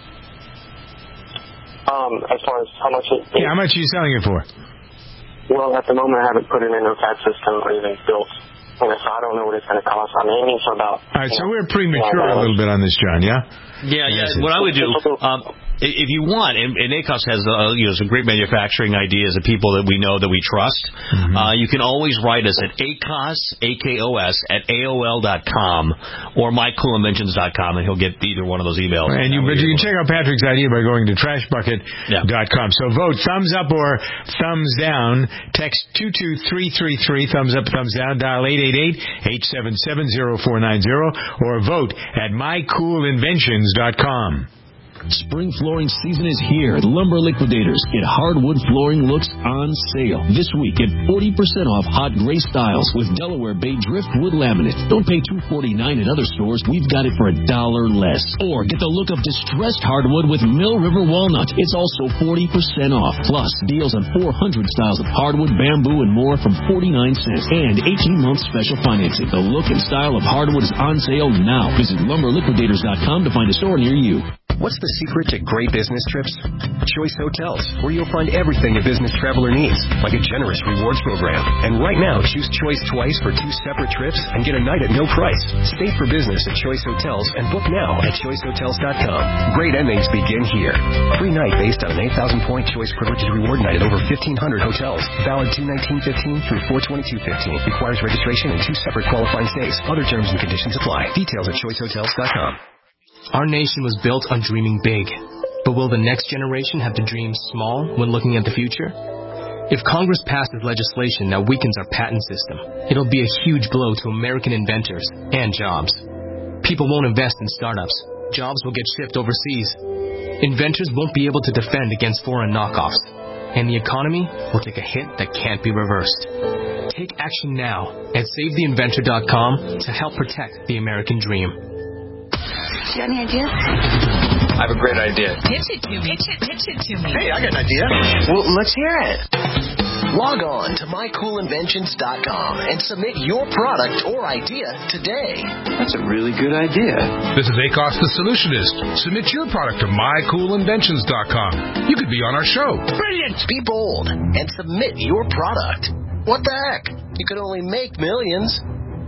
Um, as far as how much it is? Yeah, how much are you selling it for? Well, at the moment I haven't put it into a C A D system or even built. So I don't know what it's going to cost. I'm aiming for about... All right, so we're premature a little bit on this, John, yeah? Yeah, yeah. What I would do, um, if you want, and, and A C O S has uh, you know, some great manufacturing ideas of people that we know that we trust, mm-hmm. uh, you can always write us at A C O S, A K O S, at A O L dot com or my cool inventions dot com, and he'll get either one of those emails. And you, but you can check out Patrick's idea by going to trash bucket dot com. Yeah. So vote thumbs up or thumbs down. Text two two three three three, thumbs up, thumbs down. Dial eight eight eight, eight seven seven, zero four nine zero or vote at my cool inventions dot com. Spring flooring season is here at Lumber Liquidators. Get hardwood flooring looks on sale this week at forty percent off hot gray styles with Delaware Bay driftwood laminate. Don't pay two forty-nine at other stores. We've got it for a dollar less. Or get the look of distressed hardwood with Mill River walnut. It's also forty percent off. Plus, deals on four hundred styles of hardwood, bamboo, and more from forty-nine cents. And eighteen months special financing. The look and style of hardwood is on sale now. Visit lumber liquidators dot com to find a store near you. What's the secret to great business trips? Choice Hotels, where you'll find everything a business traveler needs, like a generous rewards program. And right now, choose Choice twice for two separate trips and get a night at no price. Stay for business at Choice Hotels and book now at choice hotels dot com. Great endings begin here. Free night based on an eight thousand point Choice Privileges Reward Night at over fifteen hundred hotels. Valid two nineteen fifteen through four twenty-two fifteen. Requires registration and two separate qualifying stays. Other terms and conditions apply. Details at choice hotels dot com. Our nation was built on dreaming big. But will the next generation have to dream small when looking at the future? If Congress passes legislation that weakens our patent system, it'll be a huge blow to American inventors and jobs. People won't invest in startups. Jobs will get shipped overseas. Inventors won't be able to defend against foreign knockoffs. And the economy will take a hit that can't be reversed. Take action now at save the inventor dot com to help protect the American dream. You got any ideas? I have a great idea. Pitch it to me. Pitch it, pitch it to me. Hey, I got an idea. Well, let's hear it. Log on to my cool inventions dot com and submit your product or idea today. That's a really good idea. This is A C O S the Solutionist. Submit your product to my cool inventions dot com. You could be on our show. Brilliant! Be bold and submit your product. What the heck? You could only make millions.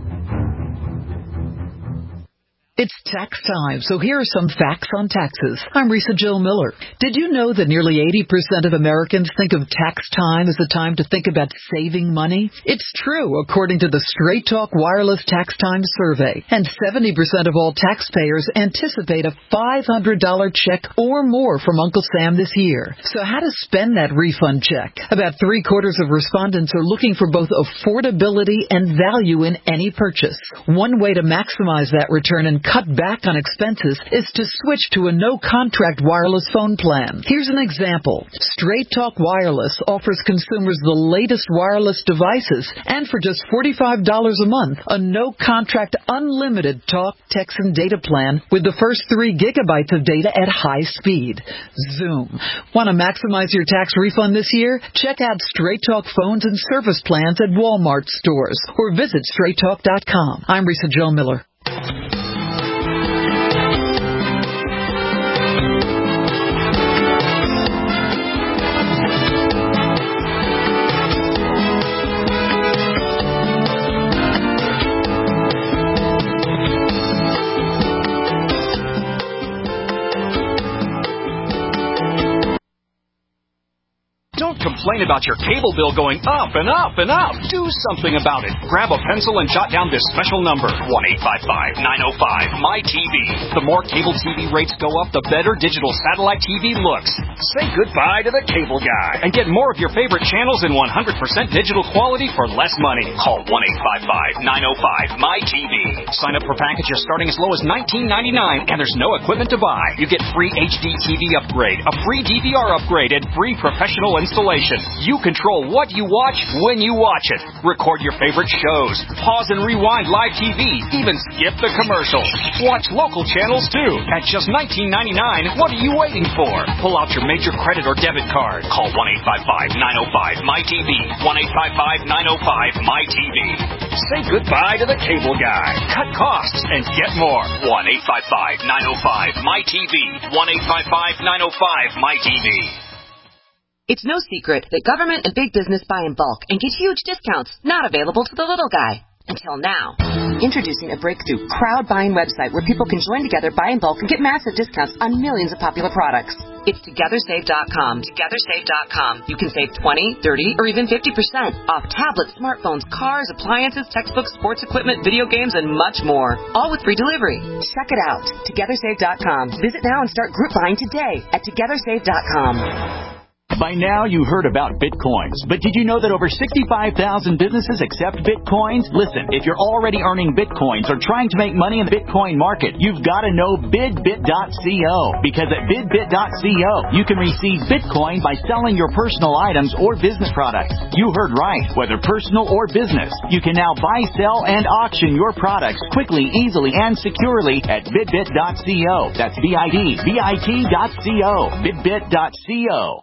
It's tax time, so here are some facts on taxes. I'm Risa Jill Miller. Did you know that nearly eighty percent of Americans think of tax time as a time to think about saving money? It's true, according to the Straight Talk Wireless Tax Time Survey. And seventy percent of all taxpayers anticipate a five hundred dollars check or more from Uncle Sam this year. So how to spend that refund check? About three quarters of respondents are looking for both affordability and value in any purchase. One way to maximize that return and cut back on expenses is to switch to a no-contract wireless phone plan. Here's an example. Straight Talk Wireless offers consumers the latest wireless devices and for just forty-five dollars a month, a no-contract unlimited talk, text, and data plan with the first three gigabytes of data at high speed. Zoom. Want to maximize your tax refund this year? Check out Straight Talk phones and service plans at Walmart stores or visit straight talk dot com. I'm Risa Jo Miller. Complain about your cable bill going up and up and up. Do something about it. Grab a pencil and jot down this special number, one eight five five, nine oh five, M Y T V. The more cable T V rates go up, the better digital satellite T V looks. Say goodbye to the cable guy and get more of your favorite channels in one hundred percent digital quality for less money. Call one eight five five, nine oh five, M Y T V. Sign up for packages starting as low as nineteen ninety-nine, and there's no equipment to buy. You get free H D T V upgrade, a free D V R upgrade, and free professional installation. You control what you watch when you watch it. Record your favorite shows. Pause and rewind live T V. Even skip the commercials. Watch local channels too. At just nineteen ninety-nine, what are you waiting for? Pull out your major credit or debit card. Call one eight five five, nine oh five, M Y T V. one eight five five, nine oh five, M Y T V. Say goodbye to the cable guy. Cut costs and get more. one eight five five, nine oh five, M Y T V. one eight five five, nine oh five, M Y T V. It's no secret that government and big business buy in bulk and get huge discounts not available to the little guy. Until now. Introducing a breakthrough crowd buying website where people can join together, buy in bulk, and get massive discounts on millions of popular products. It's together save dot com. together save dot com. You can save twenty, thirty, or even fifty percent off tablets, smartphones, cars, appliances, textbooks, sports equipment, video games, and much more. All with free delivery. Check it out. together save dot com. Visit now and start group buying today at together save dot com. By now, you heard about Bitcoins, but did you know that over sixty-five thousand businesses accept Bitcoins? Listen, if you're already earning Bitcoins or trying to make money in the Bitcoin market, you've got to know bidbit dot co, because at bidbit dot co, you can receive Bitcoin by selling your personal items or business products. You heard right, whether personal or business. You can now buy, sell, and auction your products quickly, easily, and securely at bidbit dot co. That's B I D B I T dot co. bidbit dot co.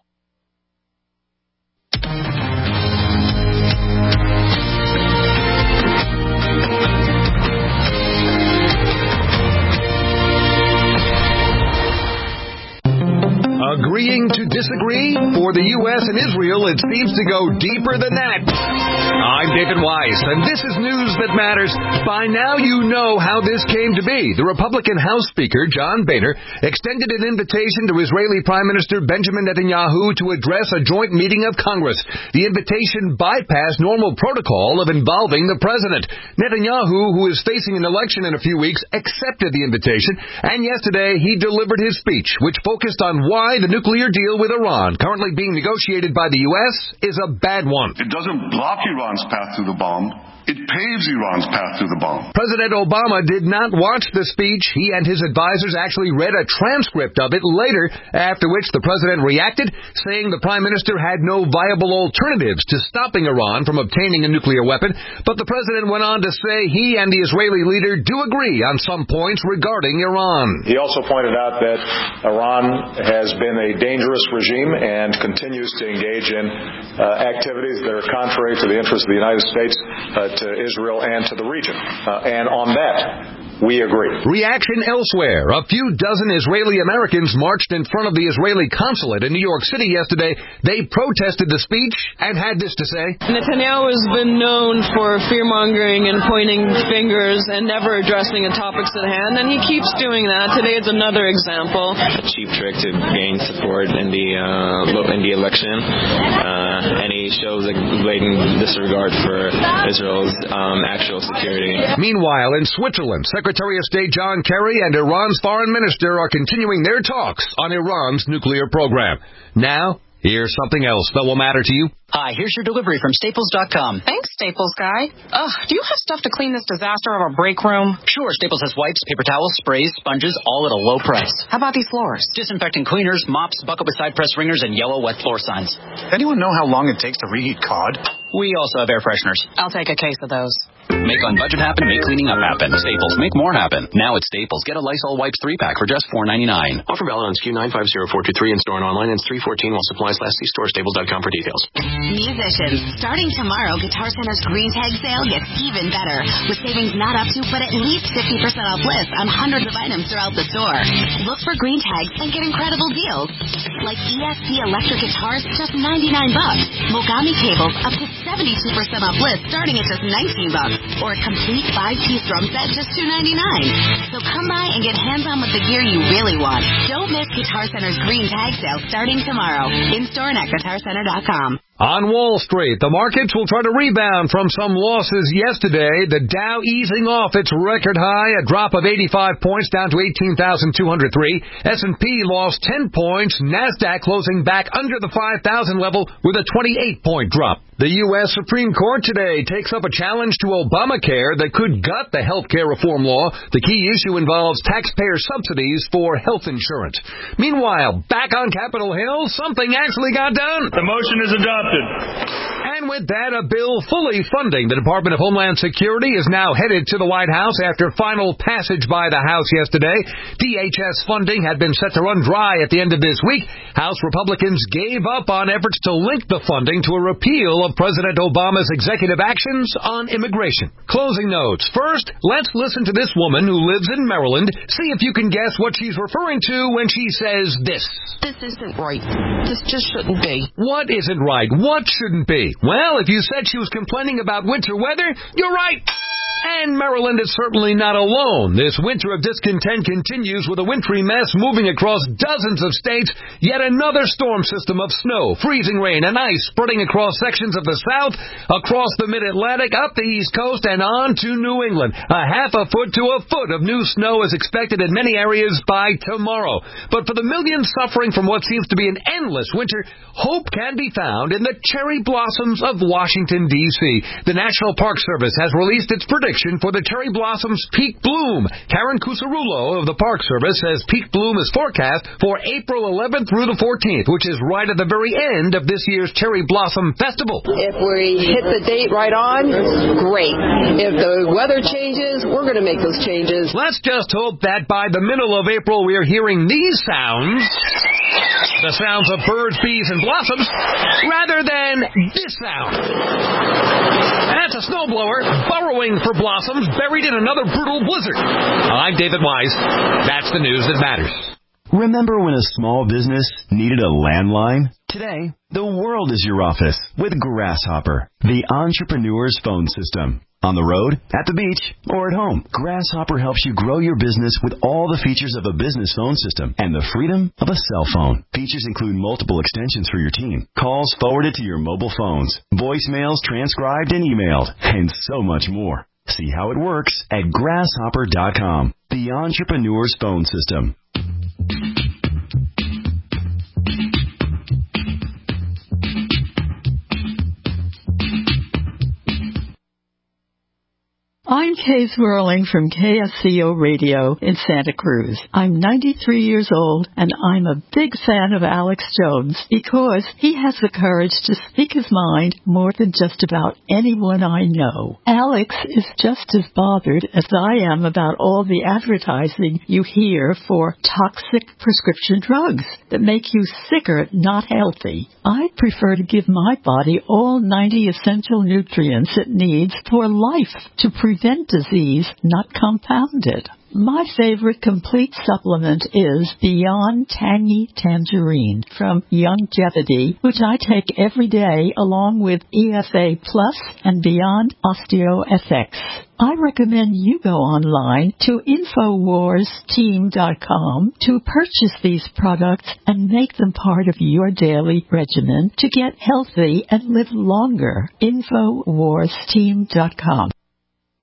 Agreeing to disagree? For the U S and Israel, it seems to go deeper than that. I'm David Weiss, and this is News That Matters. By now you know how this came to be. The Republican House Speaker, John Boehner, extended an invitation to Israeli Prime Minister Benjamin Netanyahu to address a joint meeting of Congress. The invitation bypassed normal protocol of involving the president. Netanyahu, who is facing an election in a few weeks, accepted the invitation, and yesterday he delivered his speech, which focused on why the nuclear deal with Iran, currently being negotiated by the U S, is a bad one. It doesn't block Iran's path to the bomb. It paves Iran's path to the bomb. President Obama did not watch the speech. He and his advisors actually read a transcript of it later, after which the president reacted, saying the prime minister had no viable alternatives to stopping Iran from obtaining a nuclear weapon. But the president went on to say he and the Israeli leader do agree on some points regarding Iran. He also pointed out that Iran has been a dangerous regime and continues to engage in uh, activities that are contrary to the interests of the United States, uh, to Israel and to the region. Uh, and on that, we agree. Reaction elsewhere. A few dozen Israeli Americans marched in front of the Israeli consulate in New York City yesterday. They protested the speech and had this to say. Netanyahu has been known for fear-mongering and pointing fingers and never addressing the topics at hand, and he keeps doing that. Today is another example. A cheap trick to gain support in the uh, in the election, uh, and he shows a blatant disregard for Israel's um, actual security. Meanwhile, in Switzerland, Secretary of State John Kerry and Iran's foreign minister are continuing their talks on Iran's nuclear program. Now, Here's something else that will matter to you. Hi, here's your delivery from Staples dot com. Thanks, Staples guy. Ugh, do you have stuff to clean this disaster of our break room? Sure, Staples has wipes, paper towels, sprays, sponges, all at a low price. How about these floors? Disinfecting cleaners, mops, bucket with side press ringers, and yellow wet floor signs. Anyone know how long it takes to reheat cod? We also have air fresheners. I'll take a case of those. Make on budget happen, make cleaning up happen. Staples, make more happen. Now at Staples, get a Lysol Wipes three pack for just four ninety-nine. Offer valid on S K U nine five zero four two three in store and online. Ends three fourteen while supplies last. See store staples dot com for details. Musicians, starting tomorrow, Guitar Center's Green Tag sale gets even better, with savings not up to but at least fifty percent off list on hundreds of items throughout the store. Look for Green Tags and get incredible deals, like E S P electric guitars, just ninety-nine bucks. Mogami cables, up to seventy-two percent off list, starting at just nineteen bucks. Or a complete five-piece drum set, just two ninety-nine. So come by and get hands-on with the gear you really want. Don't miss Guitar Center's Green Tag sale starting tomorrow. In-store and at guitar center dot com. On Wall Street, the markets will try to rebound from some losses yesterday. The Dow easing off its record high, a drop of eighty-five points down to eighteen thousand two hundred three. S and P lost ten points. NASDAQ closing back under the five thousand level with a twenty-eight point drop. The U S Supreme Court today takes up a challenge to Obamacare that could gut the health care reform law. The key issue involves taxpayer subsidies for health insurance. Meanwhile, back on Capitol Hill, something actually got done. The motion is adopted. And with that, a bill fully funding the Department of Homeland Security is now headed to the White House after final passage by the House yesterday. D H S funding had been set to run dry at the end of this week. House Republicans gave up on efforts to link the funding to a repeal of President Obama's executive actions on immigration. Closing notes. First, let's listen to this woman who lives in Maryland. See if you can guess what she's referring to when she says this. This isn't right. This just shouldn't be. What isn't right? What shouldn't be? Well, if you said she was complaining about winter weather, you're right. And Maryland is certainly not alone. This winter of discontent continues with a wintry mess moving across dozens of states. Yet another storm system of snow, freezing rain, and ice spreading across sections of the South, across the Mid-Atlantic, up the East Coast, and on to New England. A half a foot to a foot of new snow is expected in many areas by tomorrow. But for the millions suffering from what seems to be an endless winter, hope can be found in the cherry blossoms of Washington, D C The National Park Service has released its prediction for the cherry blossoms' peak bloom. Karen Cusarulo of the Park Service says peak bloom is forecast for April eleventh through the fourteenth, which is right at the very end of this year's Cherry Blossom Festival. If we hit the date right on, great. If the weather changes, we're going to make those changes. Let's just hope that by the middle of April we are hearing these sounds, the sounds of birds, bees, and blossoms, rather than this sound. That's a snowblower burrowing for blossoms buried in another brutal blizzard. I'm David Wise. That's the news that matters. Remember when a small business needed a landline? Today, the world is your office with Grasshopper, the entrepreneur's phone system. On the road, at the beach, or at home, Grasshopper helps you grow your business with all the features of a business phone system and the freedom of a cell phone. Features include multiple extensions for your team, calls forwarded to your mobile phones, voicemails transcribed and emailed, and so much more. See how it works at grasshopper dot com, the entrepreneur's phone system. I'm Kay Swirling from K S C O Radio in Santa Cruz. I'm ninety-three years old, and I'm a big fan of Alex Jones because he has the courage to speak his mind more than just about anyone I know. Alex is just as bothered as I am about all the advertising you hear for toxic prescription drugs that make you sicker, not healthy. I prefer to give my body all ninety essential nutrients it needs for life to prevent disease, not compound it. My favorite complete supplement is Beyond Tangy Tangerine from Youngevity, which I take every day along with E F A Plus and Beyond OsteoFX. I recommend you go online to infowars team dot com to purchase these products and make them part of your daily regimen to get healthy and live longer. infowars team dot com.